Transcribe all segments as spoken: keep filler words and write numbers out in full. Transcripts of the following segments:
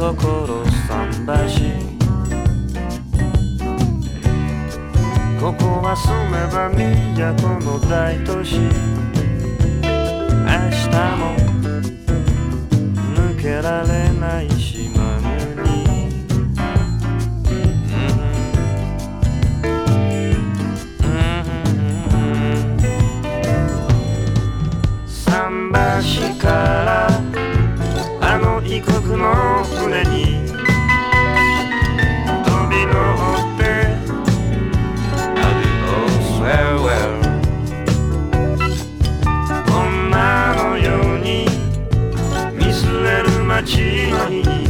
所桟橋、ここは住めば都の大都市、明日も抜けられない島国、桟橋からあの異国の船に飛び乗って Adios farewell、 女のように見据える街の日に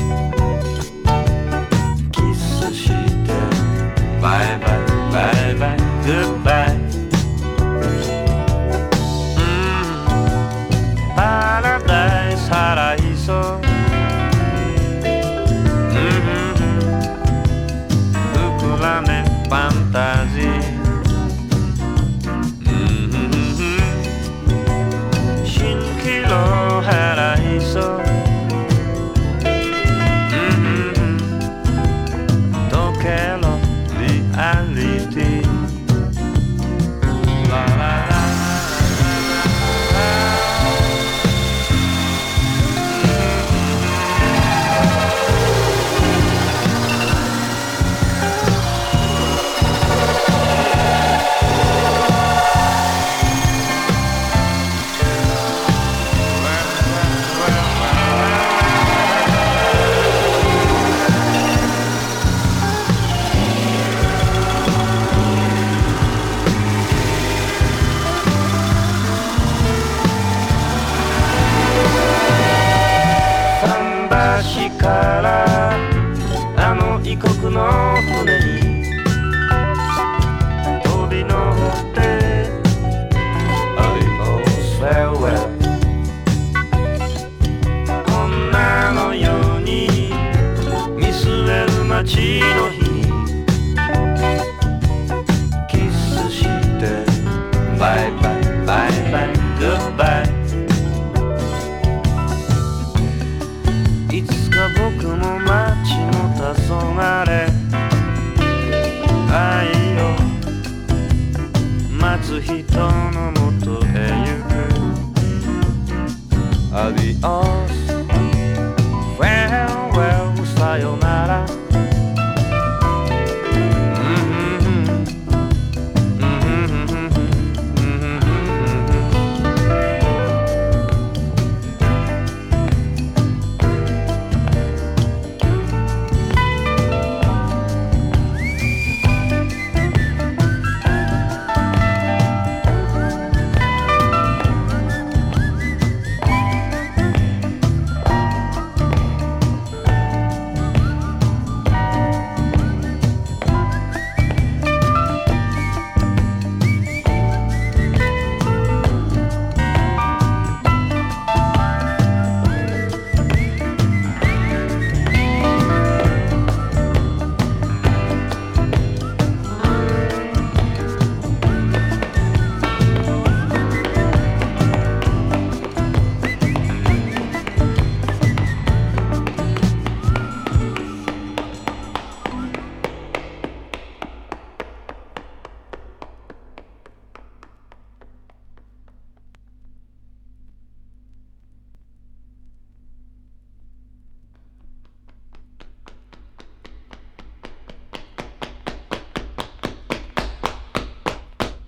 キスしてバイバイバイバイグッバイ、パラダイスハライソ、膨らめファンタジー、蜃気楼ハライソ、溶けろリアリティ、ラララ橋からあの異国の船に飛び乗って Adios farewell、 女のように見据える街の日にキスしてバイバイバイバイグッバイ、いつか僕も街の黄昏、愛を待つ人のもとへ行く Adios farewell さよなら、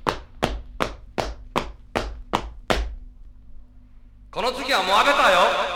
この次はもう阿部かよ。